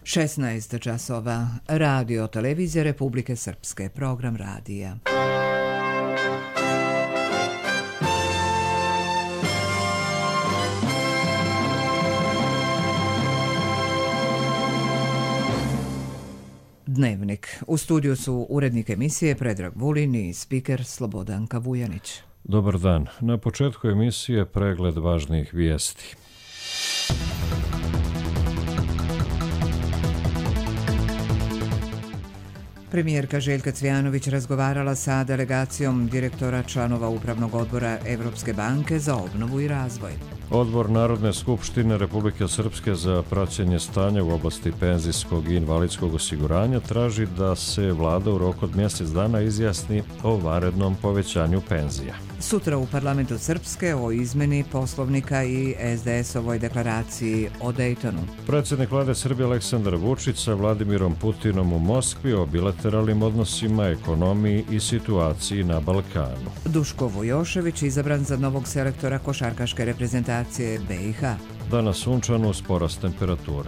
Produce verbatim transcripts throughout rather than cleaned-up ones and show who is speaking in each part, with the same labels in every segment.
Speaker 1: šesnaest časova. Radio televizija Republike Srpske. Program radija. Dnevnik. U studiju su urednik emisije Predrag Vulin i spiker Slobodanka Vujanić.
Speaker 2: Dobar dan. Na početku emisije pregled važnih vijesti.
Speaker 1: Premijerka Željka Cvijanović razgovarala sa delegacijom direktora članova Upravnog odbora Evropske banke za obnovu i razvoj.
Speaker 2: Odbor Narodne skupštine Republike Srpske za praćenje stanja u oblasti penzijskog i invalidskog osiguranja traži da se vlada u roku od mjesec dana izjasni o vanrednom povećanju penzija.
Speaker 1: Sutra u parlamentu Srpske o izmeni poslovnika i es de es-ovoj deklaraciji o Dejtonu.
Speaker 2: Predsjednik vlade Srbije Aleksandar Vučić sa Vladimirom Putinom u Moskvi o bilateralnim odnosima, ekonomiji i situaciji na Balkanu.
Speaker 1: Duško Vujošević izabran za novog selektora košarkaške reprezentacije be i ha.
Speaker 2: Danas sunčano uz porast temperature.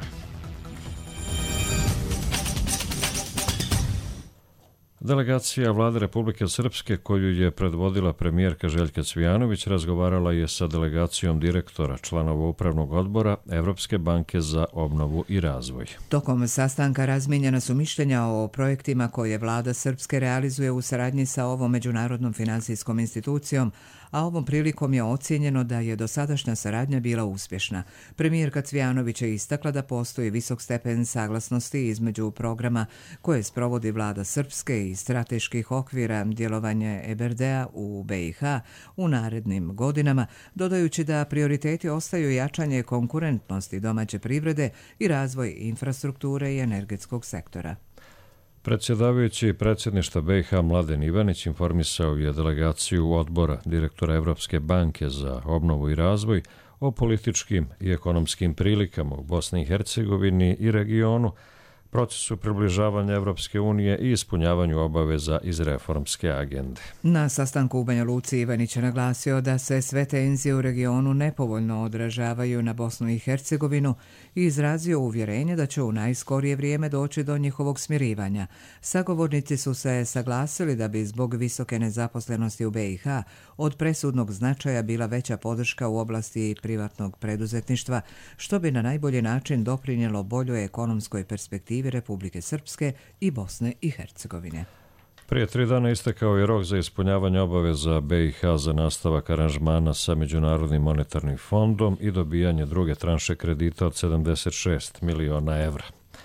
Speaker 2: Delegacija vlade Republike Srpske, koju je predvodila premijerka Željka Cvijanović, razgovarala je sa delegacijom direktora članova Upravnog odbora Evropske banke za obnovu i razvoj.
Speaker 1: Tokom sastanka razmijenjena su mišljenja o projektima koje vlada Srpske realizuje u saradnji sa ovom međunarodnom finansijskom institucijom, a ovom prilikom je ocijenjeno da je dosadašnja saradnja bila uspješna. Premijerka Cvijanović je istakla da postoji visok stepen saglasnosti između programa koje sprovodi vlada Srpske i strateških okvira djelovanja e be er de-a u be i ha u narednim godinama, dodajući da prioriteti ostaju jačanje konkurentnosti domaće privrede i razvoj infrastrukture i energetskog sektora.
Speaker 2: Predsjedavajući predsjedništva be i ha Mladen Ivanić informisao je delegaciju odbora direktora Evropske banke za obnovu i razvoj o političkim i ekonomskim prilikama u Bosni i Hercegovini i regionu, procesu približavanja Evropske unije i ispunjavanju obaveza iz reformske agende.
Speaker 1: Na sastanku u Banja Luci Ivanić je naglasio da se sve tenzije u regionu nepovoljno odražavaju na Bosnu i Hercegovinu i izrazio uvjerenje da će u najskorije vrijeme doći do njihovog smirivanja. Sagovornici su se saglasili da bi zbog visoke nezaposlenosti u be i ha od presudnog značaja bila veća podrška u oblasti privatnog preduzetništva, što bi na najbolji način doprinijelo boljoj ekonomskoj perspektivi Republike Srpske i Bosne i Hercegovine.
Speaker 2: Prije tri dana istekao je rok za ispunjavanje obaveza be i ha za nastavak aranžmana sa Međunarodnim monetarnim fondom i dobijanje druge tranše kredita od sedamdeset šest miliona evra.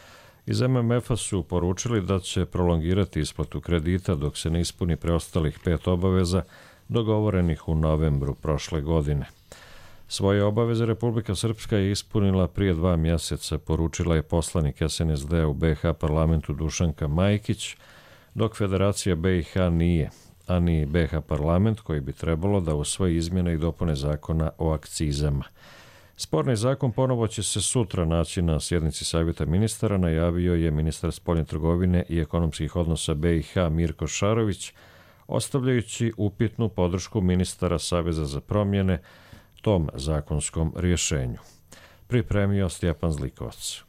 Speaker 2: Iz em em ef-a su poručili da će prolongirati isplatu kredita dok se ne ispuni preostalih pet obaveza dogovorenih u novembru prošle godine. Svoje obaveze Republika Srpska je ispunila prije dva mjeseca, poručila je poslanik es en es de-a u be i ha parlamentu Dušanka Majkić, dok Federacija be i ha nije, a ni be i ha parlament koji bi trebalo da usvoji izmjene i dopune zakona o akcizama. Sporni zakon ponovo će se sutra naći na sjednici Savjeta ministara, najavio je ministar spoljne trgovine i ekonomskih odnosa be i ha Mirko Šarović, ostavljajući upitnu podršku ministara Saveza za promjene tom zakonskom rješenju. Pripremio Stjepan Zlikovac.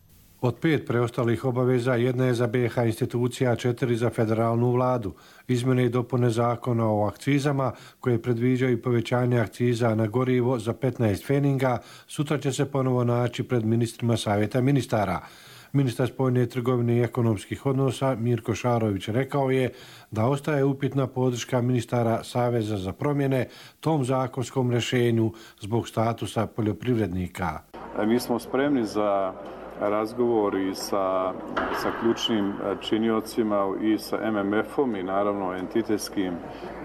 Speaker 3: Od pet preostalih obaveza jedna je za be i ha institucija, a četiri za federalnu vladu. Izmjene i dopune zakona o akcizama koje predviđaju povećanje akciza na gorivo za petnaest pfeninga sutra će se ponovo naći pred ministrima Savjeta ministara. Ministar spoljne trgovine i ekonomskih odnosa Mirko Šarović rekao je da ostaje upitna podrška ministara Saveza za promjene tom zakonskom rješenju zbog statusa poljoprivrednika.
Speaker 4: Mi smo spremni za razgovor i sa, sa ključnim činiocima i sa em em ef-om i naravno entitetskim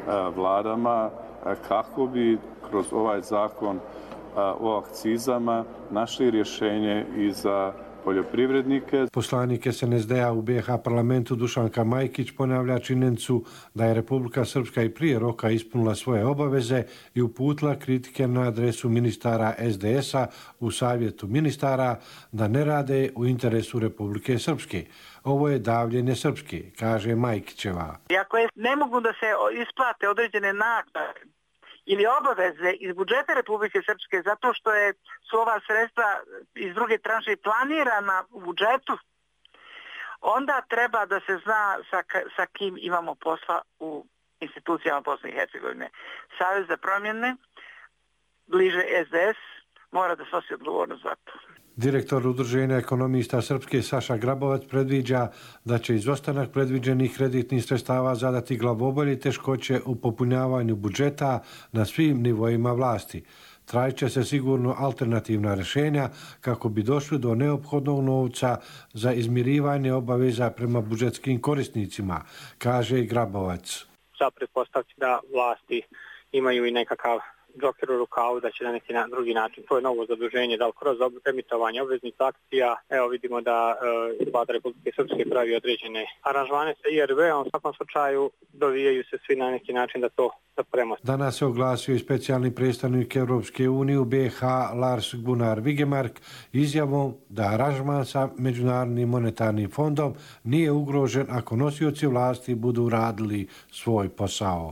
Speaker 4: vladama kako bi kroz ovaj zakon o akcizama našli rješenje i za poljoprivrednike.
Speaker 3: Poslanik es en es de-a u be i ha parlamentu Dušanka Majkić ponavlja činjenicu da je Republika Srpska i prije roka ispunila svoje obaveze i uputila kritike na adresu ministara es de es-a u Savjetu ministara da ne rade u interesu Republike Srpske. Ovo je davljenje Srpske, kaže Majkićeva.
Speaker 5: Ako ne mogu da se isplate određene naknade ili obaveze iz budžeta Republike Srpske zato što je, su ova sredstva iz druge tranše planirana u budžetu, onda treba da se zna sa, sa kim imamo posla u institucijama Bosne i Hercegovine. Savez za promjene, bliže es de es, mora da snosi odgovornost za to.
Speaker 3: Direktor Udruženja ekonomista Srpske Saša Grabovac predviđa da će izostanak predviđenih kreditnih sredstava zadati glavobolje i teškoće u popunjavanju budžeta na svim nivoima vlasti. Tražiće se sigurno alternativna rješenja kako bi došli do neophodnog novca za izmirivanje obaveza prema budžetskim korisnicima, kaže Grabovac.
Speaker 6: Za pretpostaviti da vlasti imaju i nekakav džoker u rukavu da će na neki na drugi način. To je novo zaduženje, da li kroz emitovanje obveznih akcija. Evo vidimo da e, Vlada Republike Srpske pravi određene aranžmane sa i er be-om. U svakom slučaju dovijaju se svi na neki način da to da premosti.
Speaker 3: Danas se oglasio i specijalni predstavnik Europske unije u be ha Lars Gunnar Vigemark izjavom da aranžman sa Međunarodnim monetarnim fondom nije ugrožen ako nosioci vlasti budu radili svoj posao.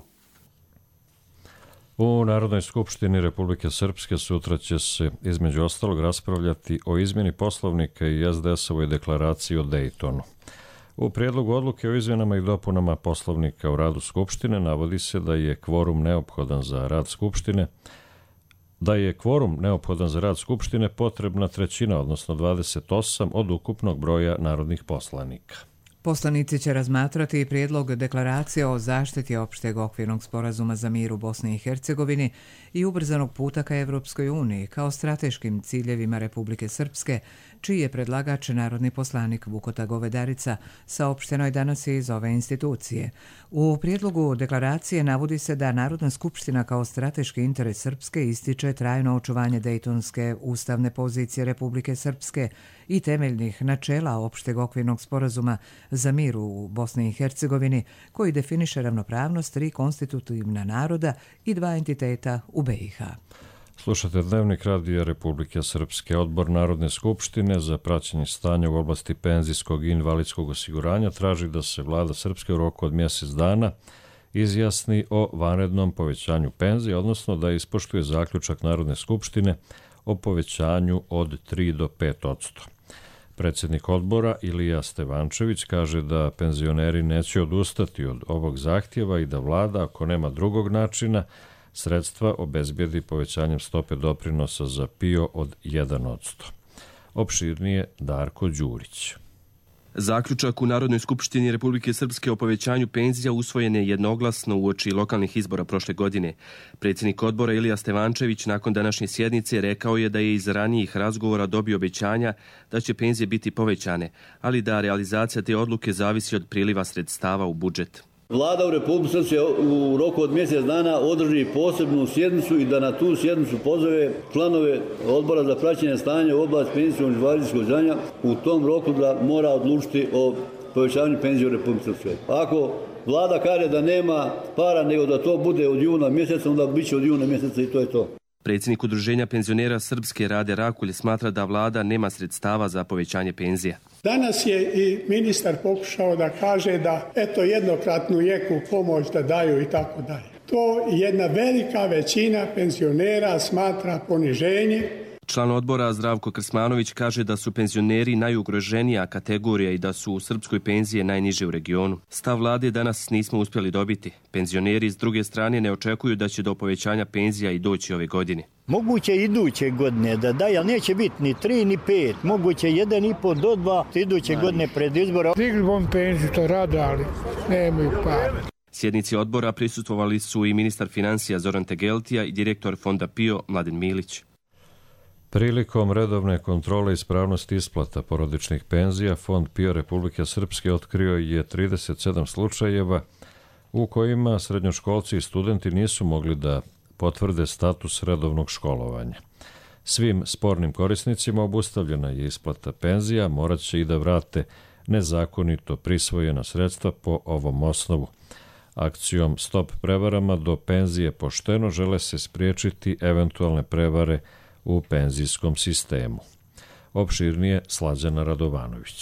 Speaker 2: U Narodnoj skupštini Republike Srpske sutra će se između ostalog raspravljati o izmjeni poslovnika i es de es-ovoj deklaraciji o Dejtonu. U prijedlogu odluke o izmjenama i dopunama poslovnika u radu Skupštine navodi se da je kvorum neophodan za rad Skupštine, da je kvorum neophodan za rad Skupštine potrebna trećina, odnosno dvadeset osam od ukupnog broja narodnih poslanika.
Speaker 1: Poslanici će razmatrati i prijedlog deklaracije o zaštiti opšteg okvirnog sporazuma za mir u Bosni i Hercegovini i ubrzanog puta ka Evropskoj uniji kao strateškim ciljevima Republike Srpske, čiji je predlagač narodni poslanik Vukota Govedarica, saopšteno je danas iz ove institucije. U prijedlogu deklaracije navodi se da Narodna skupština kao strateški interes Srpske ističe trajno očuvanje dejtonske ustavne pozicije Republike Srpske i temeljnih načela opšteg okvirnog sporazuma za mir u Bosni i Hercegovini, koji definiše ravnopravnost tri konstitutivna naroda i dva entiteta u be i ha.
Speaker 2: Slušate Dnevnik Radija Republike Srpske. Odbor Narodne skupštine za praćenje stanja u oblasti penzijskog i invalidskog osiguranja traži da se vlada Srpske u roku od mjesec dana izjasni o vanrednom povećanju penzije, odnosno da ispoštuje zaključak Narodne skupštine o povećanju od tri do pet odsto. Predsjednik odbora Ilija Stevančević kaže da penzioneri neće odustati od ovog zahtjeva i da vlada, ako nema drugog načina, sredstva obezbijedi povećanjem stope doprinosa za pe i o od jedan odsto. Opširnije Darko Đurić.
Speaker 7: Zaključak u Narodnoj skupštini Republike Srpske o povećanju penzija usvojen je jednoglasno uoči lokalnih izbora prošle godine. Predsjednik odbora Ilija Stevančević nakon današnje sjednice rekao je da je iz ranijih razgovora dobio obećanja da će penzije biti povećane, ali da realizacija te odluke zavisi od priliva sredstava u budžet.
Speaker 8: Vlada u Republike Srpske u roku od mjesec dana održi posebnu sjednicu i da na tu sjednicu pozove članove odbora za praćenje stanja u oblasti penzijskog i invalidskog osiguranja u tom roku da mora odlučiti o povećanju penzije u Republike Srpske. Ako vlada kaže da nema para nego da to bude od juna mjeseca, onda bit će od juna mjeseca i to je to.
Speaker 7: Predsjednik Udruženja penzionera Srpske Rade Rakulj smatra da vlada nema sredstava za povećanje penzija.
Speaker 9: Danas je i ministar pokušao da kaže da eto jednokratnu jeku pomoć da daju i tako dalje. To jedna velika većina penzionera smatra poniženje.
Speaker 7: Član odbora Zdravko Krsmanović kaže da su penzioneri najugroženija kategorija i da su u Srpskoj penzije najniže u regionu. Stav vlade danas nismo uspjeli dobiti. Penzioneri s druge strane ne očekuju da će do povećanja penzija i doći ove godine.
Speaker 10: Moguće iduće godine da daj, ali neće biti ni tri ni pet, moguće jedan i po do dva iduće godine pred izbora.
Speaker 11: Digli bom penziju, to rade, ali nemaju para.
Speaker 7: Sjednici odbora prisustvovali su i ministar financija Zoran Tegeltija i direktor fonda pe i o Mladen Milić.
Speaker 2: Prilikom redovne kontrole ispravnosti isplata porodičnih penzija, Fond pe i o Republike Srpske otkrio je trideset sedam slučajeva u kojima srednjoškolci i studenti nisu mogli da potvrde status redovnog školovanja. Svim spornim korisnicima obustavljena je isplata penzija, morat će i da vrate nezakonito prisvojena sredstva po ovom osnovu. Akcijom Stop prevarama do penzije pošteno žele se spriječiti eventualne prevare u penzijskom sistemu. Opširnije Slađana Radovanović.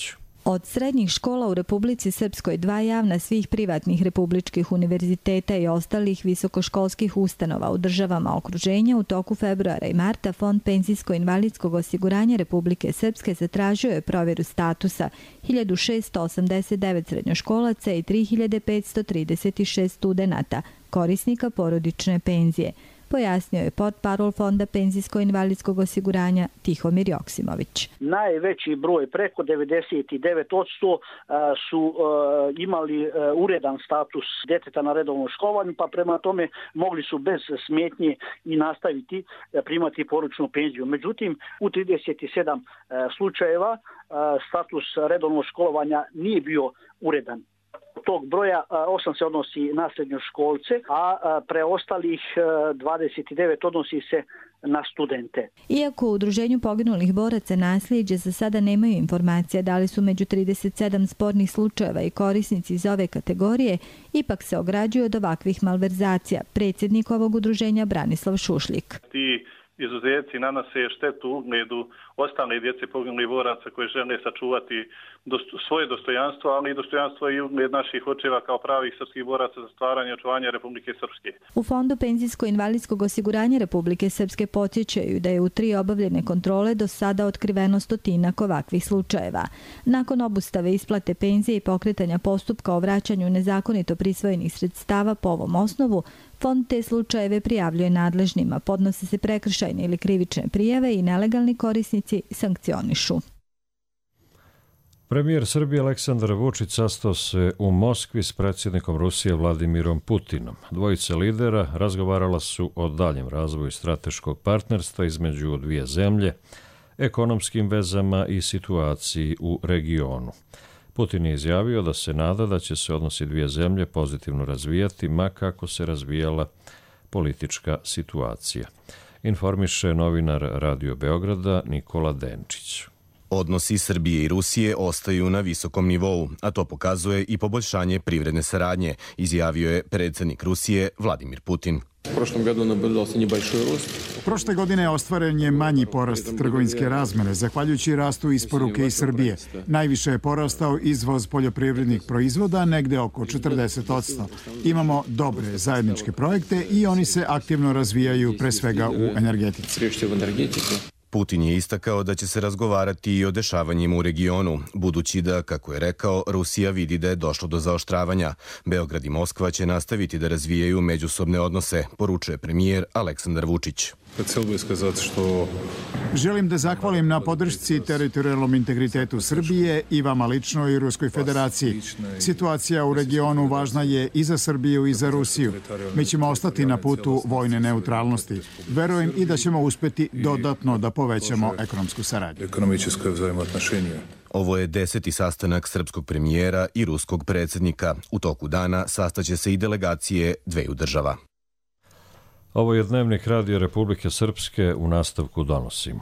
Speaker 12: Od srednjih škola u Republici Srpskoj, dva javna, svih privatnih republičkih univerziteta i ostalih visokoškolskih ustanova u državama okruženja u toku februara i marta Fond penzijsko-invalidskog osiguranja Republike Srpske zatražio je provjeru statusa hiljadu šessto osamdeset devet srednjoškolaca i tri hiljade petsto trideset šest studenata, korisnika porodične penzije, pojasnio je portparol Fonda penzijsko-invalidskog osiguranja Tihomir Joksimović.
Speaker 13: Najveći broj, preko devedeset devet posto su imali uredan status djeteta na redovnom školovanju, pa prema tome mogli su bez smetnje i nastaviti primati porodičnu penziju. Međutim, u trideset sedam slučajeva status redovnog školovanja nije bio uredan. Tog broja osam se odnosi na srednjoškolce, a preostalih dvadeset devet odnosi se na studente.
Speaker 12: Iako u Udruženju poginulih boraca nasljeđa za sada nemaju informacija da li su među trideset sedam spornih slučajeva i korisnici iz ove kategorije, ipak se ograđuju od ovakvih malverzacija. Predsjednik ovog udruženja Branislav Šušljik.
Speaker 14: Ti izuzeci nanose štetu ugledu ostale djece poginulih boraca koje žele sačuvati svoje dostojanstvo, ali i dostojanstvo i ugled naših očeva kao pravih srpskih boraca za stvaranje i očuvanje Republike Srpske.
Speaker 12: U Fondu penzijsko-invalidskog osiguranja Republike Srpske podsjećaju da je u tri obavljene kontrole do sada otkriveno stotinak ovakvih slučajeva. Nakon obustave isplate penzije i pokretanja postupka o vraćanju nezakonito prisvojenih sredstava po ovom osnovu, Fond te slučajeve prijavljuje nadležnima, podnose se prekršajne ili krivične prijave i nelegalni korisnici sankcionišu.
Speaker 2: Premijer Srbije Aleksandar Vučić sastao se u Moskvi s predsjednikom Rusije Vladimirom Putinom. Dvojica lidera razgovarala su o daljem razvoju strateškog partnerstva između dvije zemlje, ekonomskim vezama i situaciji u regionu. Putin je izjavio da se nada da će se odnosi dvije zemlje pozitivno razvijati, ma kako se razvijala politička situacija. Informiše novinar Radio Beograda Nikola Denčić.
Speaker 15: Odnosi Srbije i Rusije ostaju na visokom nivou, a to pokazuje i poboljšanje privredne saradnje, izjavio je predsjednik Rusije Vladimir Putin.
Speaker 16: Prošle godine ostvaren je manji porast trgovinske razmene, zahvaljujući rastu isporuke iz Srbije. Najviše je porastao izvoz poljoprivrednih proizvoda, negde oko četrdeset posto. Imamo dobre zajedničke projekte i oni se aktivno razvijaju, pre svega u energetici.
Speaker 15: Putin je istakao da će se razgovarati i o dešavanjima u regionu, budući da, kako je rekao, Rusija vidi da je došlo do zaoštravanja. Beograd i Moskva će nastaviti da razvijaju međusobne odnose, poručuje premijer Aleksandar Vučić.
Speaker 16: Želim da zahvalim na podršci teritorijalnom integritetu Srbije i vama lično i Ruskoj federaciji. Situacija u regionu važna je i za Srbiju i za Rusiju. Mi ćemo ostati na putu vojne neutralnosti. Verujem i da ćemo uspjeti dodatno da povećamo ekonomsku saradnju.
Speaker 15: Ovo je deseti sastanak srpskog premijera i ruskog predsjednika. U toku dana sastaće se i delegacije dveju država.
Speaker 2: Ovo je Dnevnik Radio Republike Srpske, u nastavku donosimo.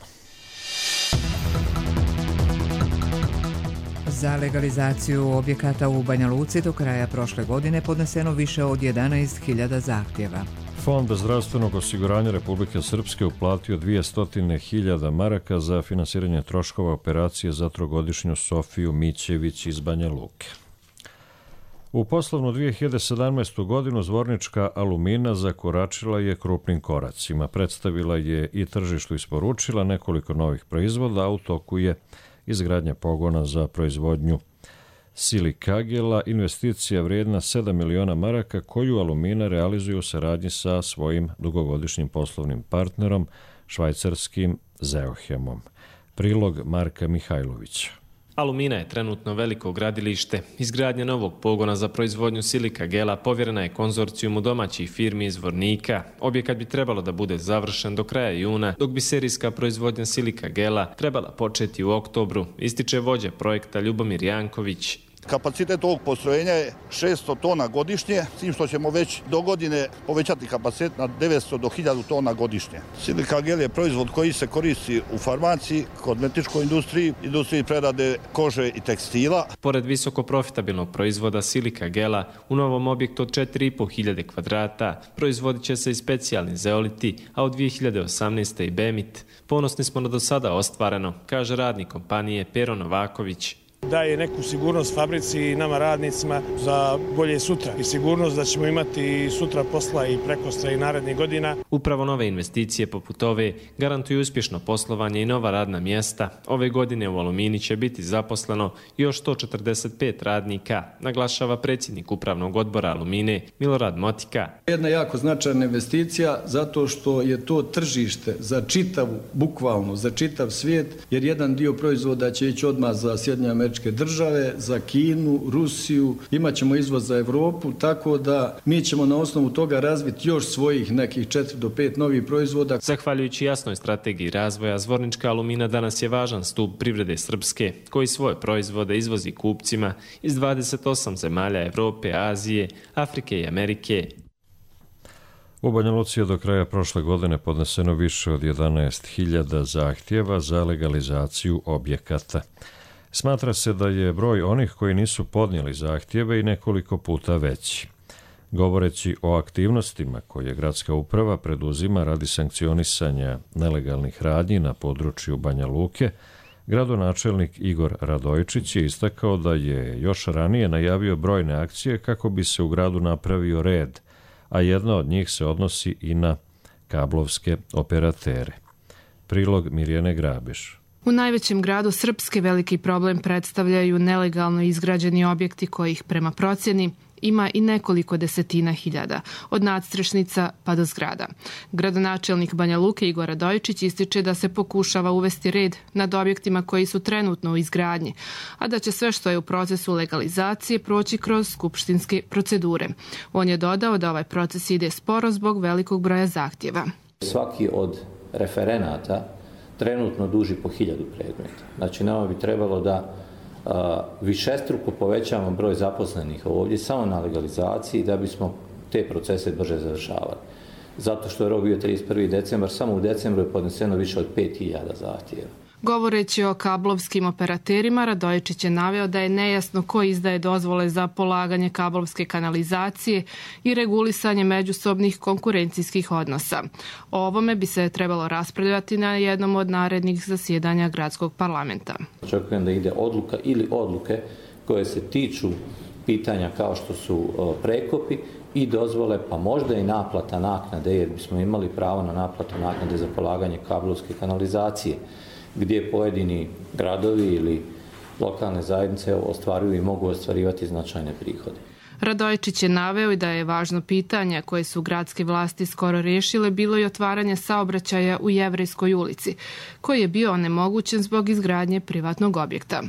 Speaker 1: Za legalizaciju objekata u Banja Luci do kraja prošle godine podneseno više od jedanaest hiljada zahtjeva.
Speaker 2: Fond zdravstvenog osiguranja Republike Srpske uplatio dvjesto hiljada maraka za finansiranje troškova operacije za trogodišnju Sofiju Mićević iz Banja Luke. U poslovnu dvije hiljade sedamnaestu. godinu Zvornička Alumina zakoračila je krupnim koracima. Predstavila je i tržištu isporučila nekoliko novih proizvoda, a u toku je izgradnja pogona za proizvodnju silikagela, investicija vrijedna sedam miliona maraka koju Alumina realizuje u saradnji sa svojim dugogodišnjim poslovnim partnerom, švajcarskim Zeohemom. Prilog Marka Mihajlovića.
Speaker 17: Alumina je trenutno veliko gradilište. Izgradnja novog pogona za proizvodnju silika gela povjerena je konzorcijumu domaćih firmi iz Zvornika. Objekat bi trebalo da bude završen do kraja juna, dok bi serijska proizvodnja silika gela trebala početi u oktobru, ističe vođa projekta Ljubomir Janković.
Speaker 18: Kapacitet ovog postrojenja je šesto tona godišnje, s tim što ćemo već do godine povećati kapacitet na devetsto do hiljadu tona godišnje. Silika gel je proizvod koji se koristi u farmaciji, kozmetičkoj industriji, industriji prerade kože i tekstila.
Speaker 17: Pored visoko profitabilnog proizvoda silika gela, u novom objektu od četiri i po hiljade kvadrata proizvodit će se i specijalni zeoliti, a od dvije hiljade osamnaeste. i Bemit. Ponosni smo na do sada ostvareno, kaže radnik kompanije Pero Novaković.
Speaker 19: daje neku sigurnost fabrici i nama radnicima za bolje sutra i sigurnost da ćemo imati sutra posla i prekostra i narednih godina.
Speaker 17: Upravo nove investicije poput ove garantuju uspješno poslovanje i nova radna mjesta. Ove godine u Alumini će biti zaposleno još sto četrdeset pet radnika, naglašava predsjednik upravnog odbora Alumine Milorad Motika.
Speaker 20: Jedna jako značajna investicija zato što je to tržište za čitavu, bukvalno za čitav svijet, jer jedan dio proizvoda će ići odmah za Sjedinjene Američke Države, za Kinu, Rusiju, imat ćemo izvoz za Evropu, tako da mi ćemo na osnovu toga razviti još svojih nekih četiri do pet novih proizvoda.
Speaker 17: Zahvaljujući jasnoj strategiji razvoja, Zvornička Alumina danas je važan stup privrede Srpske, koji svoje proizvode izvozi kupcima iz dvadeset osam zemalja Evrope, Azije, Afrike i Amerike.
Speaker 2: U Banja Luci je do kraja prošle godine podneseno više od jedanaest hiljada zahtjeva za legalizaciju objekata. Smatra se da je broj onih koji nisu podnijeli zahtjeve i nekoliko puta veći. Govoreći o aktivnostima koje gradska uprava preduzima radi sankcionisanja nelegalnih radnji na području Banja Luke, gradonačelnik Igor Radojčić je istakao da je još ranije najavio brojne akcije kako bi se u gradu napravio red, a jedna od njih se odnosi i na kablovske operatere. Prilog Mirjane Grabiš.
Speaker 21: U najvećem gradu Srpske veliki problem predstavljaju nelegalno izgrađeni objekti kojih prema procjeni ima i nekoliko desetina hiljada, od nadstrešnica pa do zgrada. Gradonačelnik Banja Luke Igor Radojčić ističe da se pokušava uvesti red nad objektima koji su trenutno u izgradnji, a da će sve što je u procesu legalizacije proći kroz skupštinske procedure. On je dodao da ovaj proces ide sporo zbog velikog broja zahtjeva.
Speaker 22: Svaki od referenata trenutno duži po hiljadu predmeta. Znači, nama bi trebalo da a, višestruko povećamo broj zaposlenih ovdje samo na legalizaciji da bismo te procese brže završavali. Zato što je rok bio trideset prvi decembar, samo u decembru je podneseno više od pet hiljada zahtjeva.
Speaker 21: Govoreći o kablovskim operaterima, Radojčić je naveo da je nejasno ko izdaje dozvole za polaganje kablovske kanalizacije i regulisanje međusobnih konkurencijskih odnosa. O ovome bi se trebalo raspravljati na jednom od narednih zasjedanja gradskog parlamenta.
Speaker 22: Očekujem da ide odluka ili odluke koje se tiču pitanja kao što su prekopi i dozvole, pa možda i naplata naknade, jer bismo imali pravo na naplatu naknade za polaganje kablovske kanalizacije, gdje pojedini gradovi ili lokalne zajednice ostvaruju i mogu ostvarivati značajne prihode.
Speaker 21: Radojčić je naveo i da je važno pitanje koje su gradske vlasti skoro riješile bilo i otvaranje saobraćaja u Jevrejskoj ulici, koji je bio onemogućen zbog izgradnje privatnog objekta.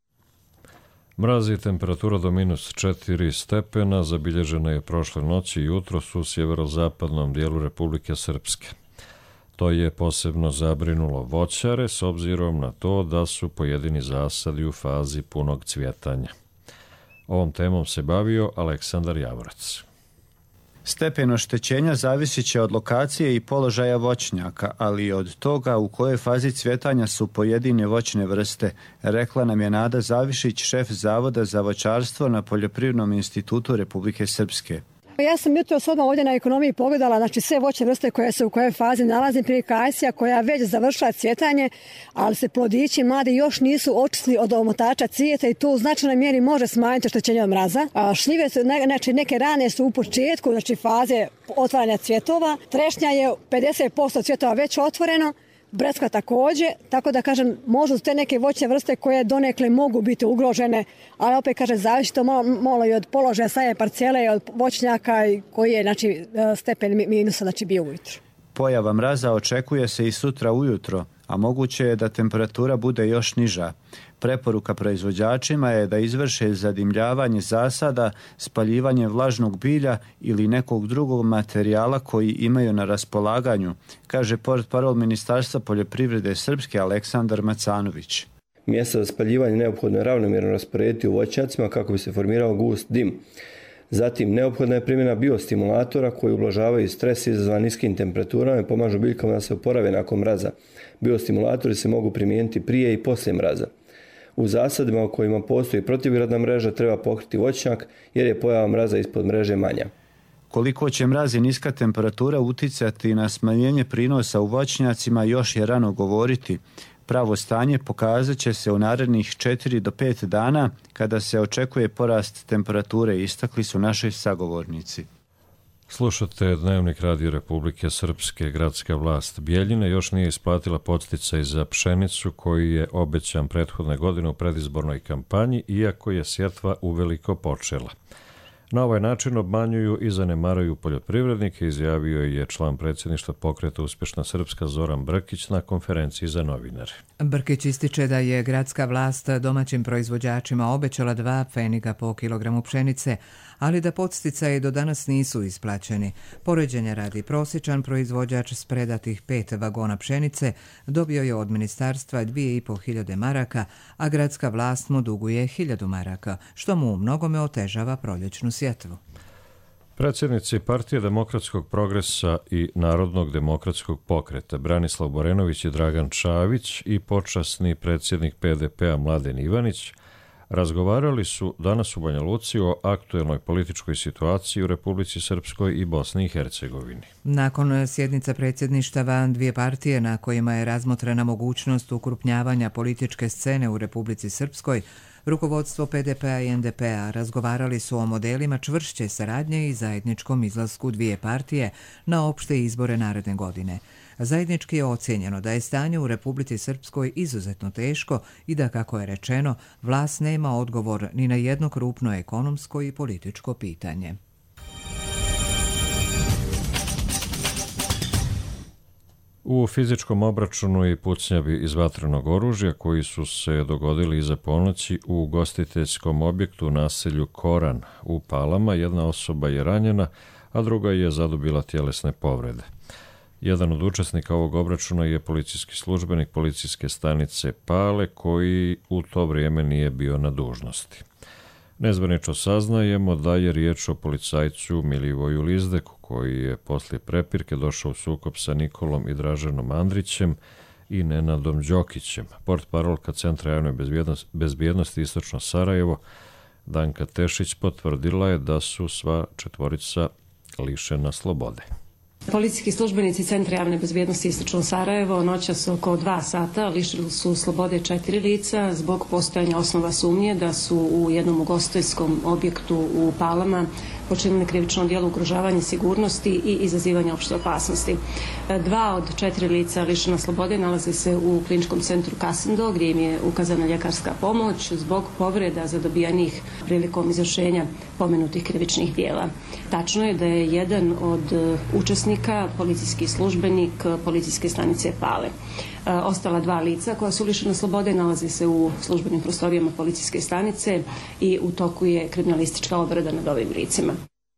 Speaker 2: Mraz i temperatura do minus četiri stepena zabilježena je prošle noći i jutros u sjeverozapadnom dijelu Republike Srpske. To je posebno zabrinulo voćare s obzirom na to da su pojedini zasadi u fazi punog cvjetanja. Ovom temom se bavio Aleksandar Javorac.
Speaker 23: Stepen oštećenja zavisit će od lokacije i položaja voćnjaka, ali i od toga u kojoj fazi cvjetanja su pojedine voćne vrste, rekla nam je Nada Zavišić, šef Zavoda za voćarstvo na Poljoprivrednom institutu Republike Srpske.
Speaker 24: Ja sam jutros odmah ovdje na ekonomiji pogledala, znači sve voćne vrste koje se u kojoj fazi nalazi, prije kajsija koja već završila cvjetanje, ali se plodići mladi još nisu očistili od omotača cvijeta i to u značajnoj mjeri može smanjiti oštećenje od mraza. A šljive su, znači neke rane su u početku, znači faze otvaranja cvjetova, trešnja je pedeset posto cvjetova već otvoreno, brecka također, tako da kažem, možda su te neke voćne vrste koje donekle mogu biti ugrožene, ali opet kažem, zavisi to malo, malo i od položaja same parcele i od voćnjaka koji je znači, stepen minusa znači, bio ujutro.
Speaker 23: Pojava mraza očekuje se i sutra ujutro, a moguće je da temperatura bude još niža. Preporuka proizvođačima je da izvrše zadimljavanje zasada, spaljivanje vlažnog bilja ili nekog drugog materijala koji imaju na raspolaganju, kaže portparol Ministarstva poljoprivrede Srpske Aleksandar Macanović.
Speaker 25: Mjesta za spaljivanje neophodno je ravnomjerno rasporediti u voćnjacima kako bi se formirao gust dim. Zatim, neophodna je primjena biostimulatora koji ublažavaju stres izazvan niskim temperaturama i pomažu biljkama da se oporave nakon mraza. Biostimulatori se mogu primijeniti prije i poslije mraza. U zasadima u kojima postoji protivgradna mreža treba pokriti voćnjak jer je pojava mraza ispod mreže manja.
Speaker 23: Koliko će mraz i niska temperatura uticati na smanjenje prinosa u voćnjacima još je rano govoriti. Pravo stanje pokazat će se u narednih četiri do pet dana kada se očekuje porast temperature, istakli su naši sagovornici.
Speaker 2: Slušate Dnevnik Radio Republike Srpske. Gradska vlast Bijeljine još nije isplatila podsticaj za pšenicu koji je obećan prethodne godine u predizbornoj kampanji, iako je sjetva uveliko počela. Na ovaj način obmanjuju i zanemaruju poljoprivrednike, izjavio je član predsjedništva pokreta Uspješna Srpska Zoran Brkić na konferenciji za novinare.
Speaker 1: Brkić ističe da je gradska vlast domaćim proizvođačima obećala dva pfeniga po kilogramu pšenice, ali da podsticaji do danas nisu isplaćeni. Poređenja radi, prosječan proizvođač s predatih pet vagona pšenice dobio je od ministarstva dvije i po hiljade maraka, a gradska vlast mu duguje hiljadu maraka, što mu u mnogome otežava proljećnu sjetvu.
Speaker 2: Predsjednici Partije demokratskog progresa i Narodnog demokratskog pokreta Branislav Borenović i Dragan Čavić i počasni predsjednik P D P-a Mladen Ivanić razgovarali su danas u Banja Luci o aktuelnoj političkoj situaciji u Republici Srpskoj i Bosni i Hercegovini.
Speaker 1: Nakon sjednica predsjedništava dvije partije na kojima je razmotrena mogućnost ukrupnjavanja političke scene u Republici Srpskoj, rukovodstvo P D P-a i N D P-a razgovarali su o modelima čvršće saradnje i zajedničkom izlasku dvije partije na opšte izbore naredne godine. Zajednički je ocjenjeno da je stanje u Republici Srpskoj izuzetno teško i da, kako je rečeno, vlast nema odgovor ni na jedno krupno ekonomsko i političko pitanje.
Speaker 2: U fizičkom obračunu i pucnjavi iz vatrenog oružja koji su se dogodili iza ponoći u ugostiteljskom objektu u naselju Koran u Palama, jedna osoba je ranjena, a druga je zadobila tjelesne povrede. Jedan od učesnika ovog obračuna je policijski službenik policijske stanice Pale koji u to vrijeme nije bio na dužnosti. Nezvanično saznajemo da je riječ o policajcu Milivoju Lizdeku koji je poslije prepirke došao u sukob sa Nikolom i Draženom Andrićem i Nenadom Đokićem. Portparolka Centra javne bezbjednosti Istočno Sarajevo Danka Tešić potvrdila je da su sva četvorica lišena slobode.
Speaker 3: Policijski službenici Centra javne bezbjednosti Istočno Sarajevo noćas oko dva sata lišili su slobode četiri lica zbog postojanja osnova sumnje da su u jednom ugostiteljskom objektu u Palama počinili krivično djelo ugrožavanja sigurnosti i izazivanja opšte opasnosti. Dva od četiri lica lišena slobode nalaze se u kliničkom centru Kasindo gdje im je ukazana ljekarska pomoć zbog povreda zadobijanih prilikom izvršenja pomenutih krivičnih djela. Tačno je da je jedan od učesnika policijski službenik policijske stanice Pale. Ostala dva lica koja su lišena slobode nalaze se u službenim prostorijama policijske stanice i u toku je kriminalistička obrada nad ovim licima.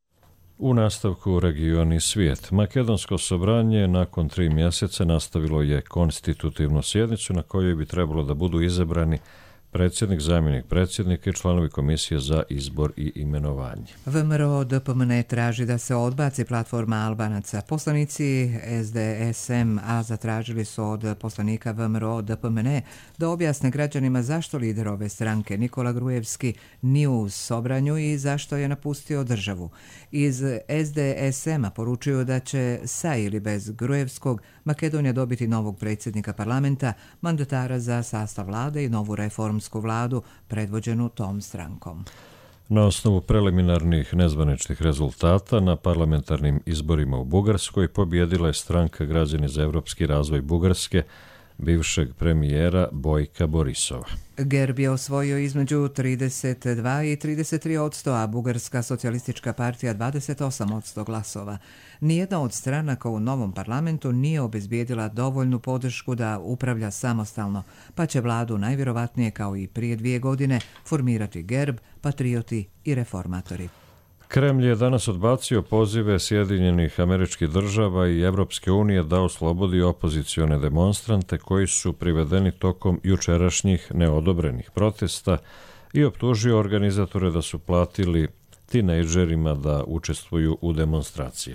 Speaker 2: U nastavku region i svijet. Makedonsko sobranje nakon tri mjeseca nastavilo je konstitutivnu sjednicu na kojoj bi trebalo da budu izabrani predsjednik, zamjenik predsjednika i članovi komisije za izbor i imenovanje.
Speaker 1: V M R O D P M N traži da se odbaci platforma Albanaca. Poslanici S D S M A zatražili su od poslanika V M R O D P M N da objasne građanima zašto lider ove stranke Nikola Grujevski nije u sobranju i zašto je napustio državu. Iz S D S M-a poručuju da će sa ili bez Grujevskog Makedonija dobiti novog predsjednika parlamenta, mandatara za sastav vlade i novu reformsku vladu predvođenu tom strankom.
Speaker 2: Na osnovu preliminarnih nezvaničnih rezultata na parlamentarnim izborima u Bugarskoj pobjedila je stranka Građani za evropski razvoj Bugarske, bivšeg premijera Bojka Borisova.
Speaker 1: Gerb je osvojio između trideset dva i trideset tri odsto, a Bugarska socijalistička partija dvadeset osam odsto glasova. Nijedna od stranaka u novom parlamentu nije obezbijedila dovoljnu podršku da upravlja samostalno, pa će vladu najvjerovatnije kao i prije dvije godine formirati Gerb, Patrioti i Reformatori.
Speaker 2: Kremlj je danas odbacio pozive Sjedinjenih Američkih Država i Evropske unije da oslobodi opozicione demonstrante koji su privedeni tokom jučerašnjih neodobrenih protesta i optužio organizatore da su platili tinejdžerima da učestvuju u demonstracijama.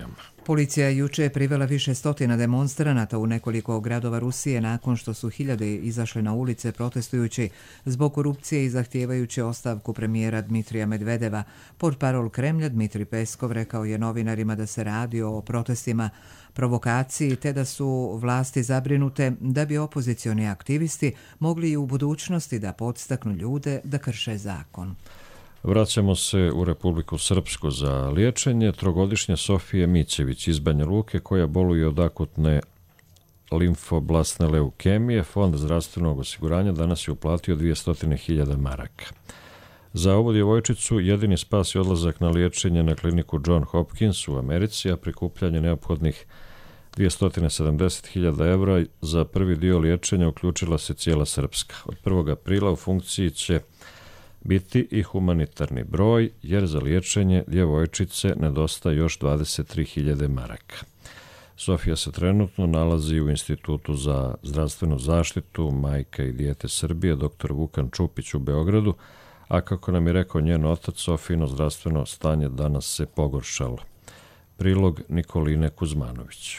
Speaker 1: Policija je juče privela više stotina demonstranata u nekoliko gradova Rusije nakon što su hiljade izašle na ulice protestujući zbog korupcije i zahtijevajući ostavku premijera Dmitrija Medvedeva. Portparol Kremlja Dmitri Peskov rekao je novinarima da se radi o protestima, provokaciji te da su vlasti zabrinute da bi opozicioni aktivisti mogli i u budućnosti da podstaknu ljude da krše zakon.
Speaker 2: Vraćamo se u Republiku Srpsku za liječenje trogodišnje Sofije Mićević iz Banja Luke koja boluje od akutne limfoblastne leukemije. Fond zdravstvenog osiguranja danas je uplatio dvjesto hiljada maraka. Za ovu djevojčicu jedini spas je odlazak na liječenje na kliniku John Hopkins u Americi, a prikupljanje neophodnih dvjesto sedamdeset hiljada evra za prvi dio liječenja uključila se cijela Srpska. Od prvog aprila u funkciji će biti i humanitarni broj, jer za liječenje djevojčice nedostaje još dvadeset tri hiljade maraka. Sofija se trenutno nalazi u Institutu za zdravstvenu zaštitu Majka i dijete Srbije dr Vukan Čupić u Beogradu, a kako nam je rekao njen otac, Sofijino zdravstveno stanje danas se pogoršalo. Prilog Nikoline Kuzmanović.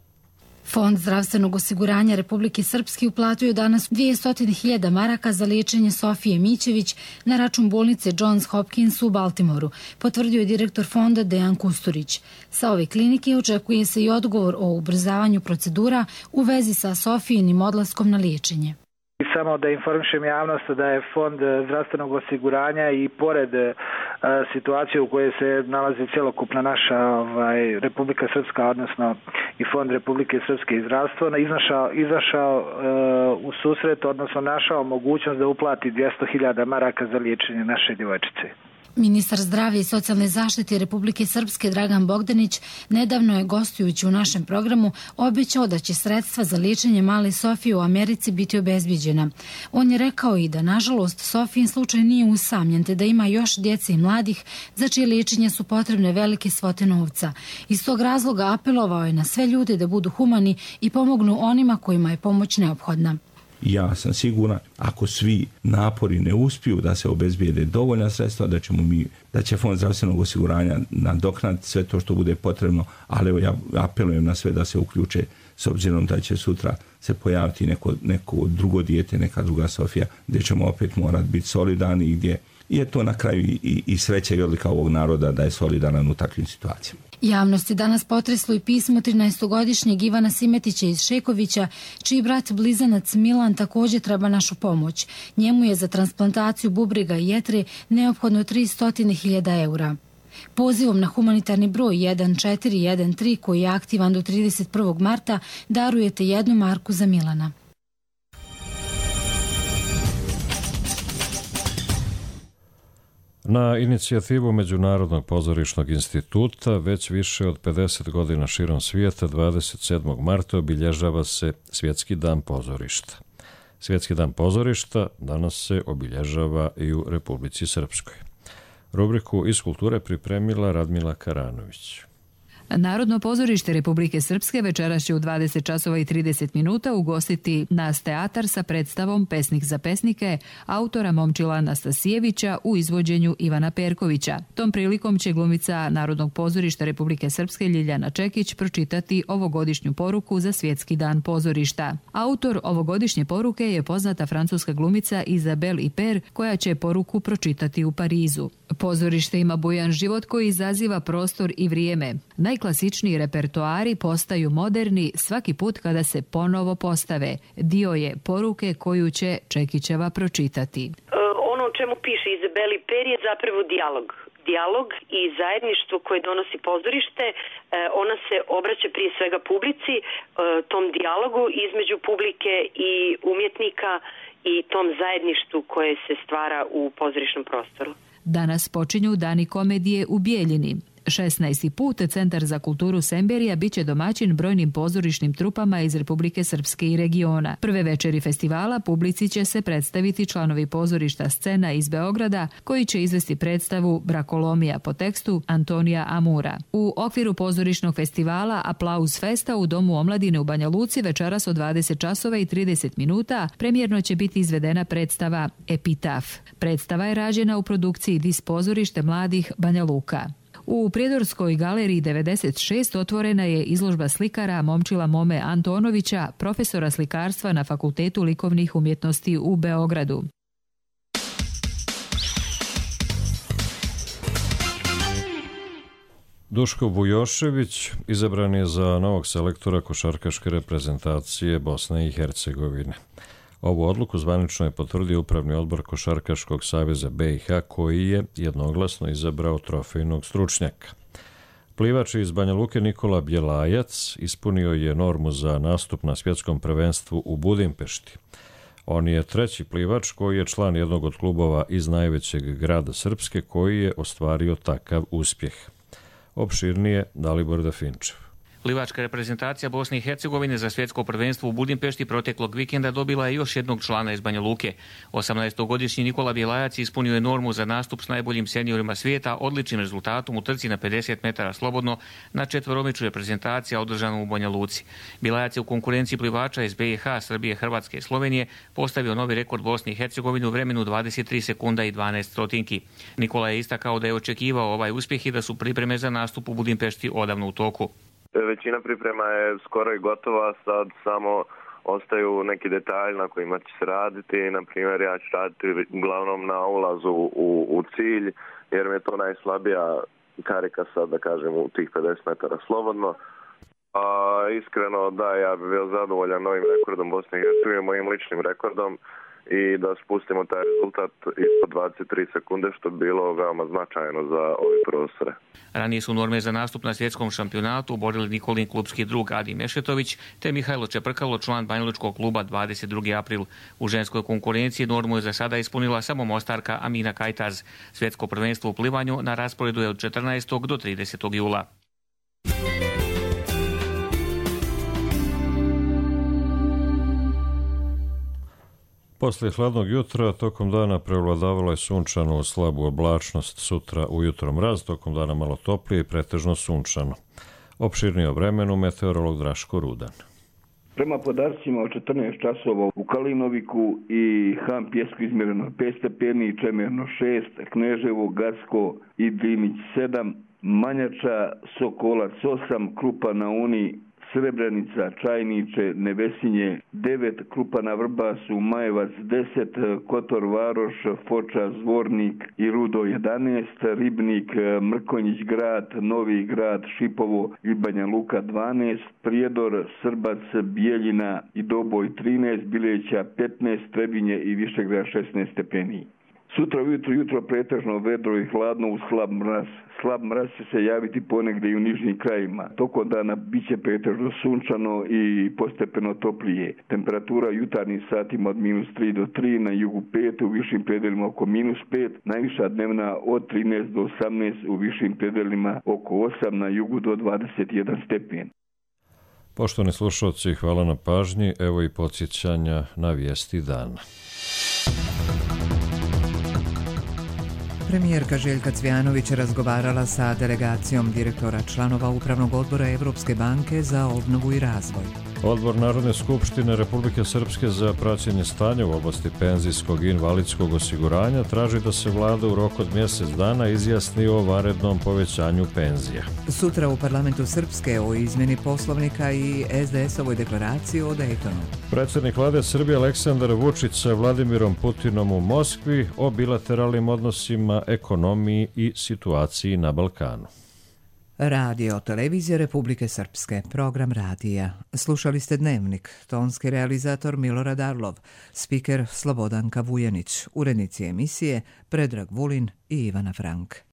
Speaker 4: Fond zdravstvenog osiguranja Republike Srpske uplatio danas dvjesto hiljada maraka za liječenje Sofije Mićević na račun bolnice Johns Hopkins u Baltimoru, potvrdio je direktor fonda Dejan Kusturić. Sa ove klinike očekuje se i odgovor o ubrzavanju procedura u vezi sa Sofijinim odlaskom na liječenje.
Speaker 5: Samo da informišem javnost da je Fond zdravstvenog osiguranja i pored e, situacije u kojoj se nalazi cjelokupna naša ovaj, Republika Srpska, odnosno i Fond Republike Srpske i zdravstvo, izašao, izašao e, u susret, odnosno našao mogućnost da uplati dvjesto hiljada maraka za liječenje naše djevojčice.
Speaker 4: Ministar zdravlja i socijalne zaštite Republike Srpske Dragan Bogdanić nedavno je, gostujući u našem programu, obećao da će sredstva za liječenje male Sofije u Americi biti obezbijeđena. On je rekao i da, nažalost, Sofijin slučaj nije usamljen, te da ima još djece i mladih za čije liječenje su potrebne velike svote novca. Iz tog razloga apelovao je na sve ljude da budu humani i pomognu onima kojima je pomoć neophodna.
Speaker 6: Ja sam siguran, ako svi napori ne uspiju da se obezbijede dovoljna sredstva, da ćemo mi, da će Fond zdravstvenog osiguranja nadoknaditi sve to što bude potrebno, ali evo ja apelujem na sve da se uključe, s obzirom da će sutra se pojaviti neko, neko drugo dijete, neka druga Sofija, gdje ćemo opet morati biti solidani i gdje je to na kraju i, i sreća i odlika ovog naroda da je solidaran u takvim situacijama.
Speaker 4: Javnost je danas potreslo i pismo trinaestogodišnjeg Ivana Simetića iz Šekovića, čiji brat blizanac Milan također treba našu pomoć. Njemu je za transplantaciju bubrega i jetre neophodno tristo hiljada eura. Pozivom na humanitarni broj jedan četiri jedan tri koji je aktivan do trideset prvog marta darujete jednu marku za Milana.
Speaker 2: Na inicijativu Međunarodnog pozorišnog instituta već više od pedeset godina širom svijeta dvadeset sedmog marta obilježava se Svjetski dan pozorišta. Svjetski dan pozorišta danas se obilježava i u Republici Srpskoj. Rubriku iz kulture pripremila Radmila Karanović.
Speaker 8: Narodno pozorište Republike Srpske večeras će u dvadeset časova i trideset minuta ugostiti nas teatar sa predstavom Pesnik za pesnike autora Momčila Anastasijevića u izvođenju Ivana Perkovića. Tom prilikom će glumica Narodnog pozorišta Republike Srpske Ljiljana Čekić pročitati ovogodišnju poruku za Svjetski dan pozorišta. Autor ovogodišnje poruke je poznata francuska glumica Isabelle Huppert, koja će poruku pročitati u Parizu. Pozorište ima bujan život koji izaziva prostor i vrijeme. Najklasičniji repertoari postaju moderni svaki put kada se ponovo postave. Dio je poruke koju će Čekićeva pročitati.
Speaker 9: Ono o čemu piše Isabelle Huppert je zapravo dijalog. Dijalog i zajedništvo koje donosi pozorište, ona se obraća prije svega publici, tom dijalogu između publike i umjetnika i tom zajedništvu koje se stvara u pozorišnom prostoru.
Speaker 8: Danas počinju Dani komedije u Bijeljini. šesnaesti put Centar za kulturu Semberija biće domaćin brojnim pozorišnim trupama iz Republike Srpske i regiona. Prve večeri festivala publici će se predstaviti članovi pozorišta Scena iz Beograda, koji će izvesti predstavu Brakolomija po tekstu Antonija Amura. U okviru pozorišnog festivala Aplauz Festa u Domu omladine u Banja Luci večeras od dvadeset časova i trideset minuta premijerno će biti izvedena predstava Epitaf. Predstava je rađena u produkciji Dis pozorište mladih Banja Luka. U Prijedorskoj galeriji devedeset šest otvorena je izložba slikara Momčila Mome Antonovića, profesora slikarstva na Fakultetu likovnih umjetnosti u Beogradu.
Speaker 2: Duško Vujošević izabran je za novog selektora košarkaške reprezentacije Bosne i Hercegovine. Ovu odluku zvanično je potvrdio Upravni odbor Košarkaškog saveza B i H, koji je jednoglasno izabrao trofejnog stručnjaka. Plivač iz Banja Luke Nikola Bjelajac ispunio je normu za nastup na svjetskom prvenstvu u Budimpešti. On je treći plivač koji je član jednog od klubova iz najvećeg grada Srpske koji je ostvario takav uspjeh. Opširnije Dalibor Dafinčev.
Speaker 7: Plivačka reprezentacija Bosne i Hercegovine za svjetsko prvenstvo u Budimpešti proteklog vikenda dobila je još jednog člana iz Banja Luke. osamnaestogodišnji Nikola Bjelajac ispunio je normu za nastup s najboljim seniorima svijeta odličnim rezultatom u trci na pedeset metara slobodno na četvoromiču reprezentacija održanu u Banja Luci. Bjelajac je u konkurenciji plivača iz B i H, Srbije, Hrvatske i Slovenije postavio novi rekord Bosne i Hercegovine u vremenu dvadeset tri sekunda i dvanaest stotinki. Nikola je istakao da je očekivao ovaj uspjeh i da su pripreme za nastup u Budimpešti odavno u toku.
Speaker 10: Većina priprema je skoro i gotova, sad samo ostaju neki detalji na kojima će se raditi. Na primjer, ja ću raditi uglavnom na ulazu u, u cilj, jer mi je to najslabija karika sad, da kažem, u tih pedeset metara slobodno. A, iskreno da, ja bih bio zadovoljan novim rekordom Bosne i Hercegovine, mojim ličnim rekordom, i da spustimo taj rezultat ispod dvadeset tri sekunde, što bi bilo veoma značajno za ove prostore.
Speaker 7: Ranije su norme za nastup na svjetskom šampionatu oborili Nikolin klubski drug Adi Mešetović te Mihajlo Čeprkalo, član banjalučkog kluba dvadeset drugi april. U ženskoj konkurenciji normu je za sada ispunila samo Mostarka Amina Kajtaz. Svjetsko prvenstvo u plivanju na rasporedu je od četrnaestog do tridesetog jula.
Speaker 2: Poslije hladnog jutra, tokom dana prevladavala je sunčano, slabu oblačnost, sutra ujutro mraz, tokom dana malo toplije i pretežno sunčano. Opširnije o vremenu meteorolog Draško Rudan.
Speaker 11: Prema podacima od četrnaest časova u Kalinoviku i Han Pjesku izmjereno pet stepeni, Čemerno šest, Kneževo, Gacko i Drinić sedam, Manjača, Sokolac osam, Krupa na Uni, Srebrenica, Čajniče, Nevesinje devet, Krupa na Vrbasu, Majevac deset, Kotor Varoš, Foča, Zvornik i Rudo jedanaest, Ribnik, Mrkonjić grad, Novi grad, Šipovo i Banja Luka dvanaest, Prijedor, Srbac, Bijeljina i Doboj trinaest, Bileća petnaest, Trebinje i Višegrad šesnaest stepeni. Sutra ujutro, jutro pretežno vedro i hladno uz slab mraz. Slab mraz će se javiti ponegdje i u nižnim krajima. Tokom dana bit će pretežno sunčano i postepeno toplije. Temperatura jutarnjim satima od minus tri do tri, na jugu pet, u višim predelima oko minus pet, najviša dnevna od trinaest do osamnaest, u višim predelima oko osam, na jugu do dvadeset jedan stepen.
Speaker 2: Poštovani slušalci, hvala na pažnji. Evo i podsjećanja na vijesti dana.
Speaker 1: Premijerka Željka Cvjanović razgovarala sa delegacijom direktora članova Upravnog odbora Evropske banke za obnovu i razvoj.
Speaker 2: Odbor Narodne skupštine Republike Srpske za praćenje stanja u oblasti penzijskog i invalidskog osiguranja traži da se vlada u roku od mjesec dana izjasni o vanrednom povećanju penzija.
Speaker 1: Sutra u parlamentu Srpske o izmjeni poslovnika i es de es-ovoj deklaraciji o Dejtonu.
Speaker 2: Predsjednik vlade Srbije Aleksandar Vučić sa Vladimirom Putinom u Moskvi o bilateralnim odnosima, ekonomiji i situaciji na Balkanu.
Speaker 1: Radio Televizija Republike Srpske, program radija. Slušali ste Dnevnik, tonski realizator Milorad Arlov, spiker Slobodanka Vujanić, urednici emisije Predrag Vulin i Ivana Frank.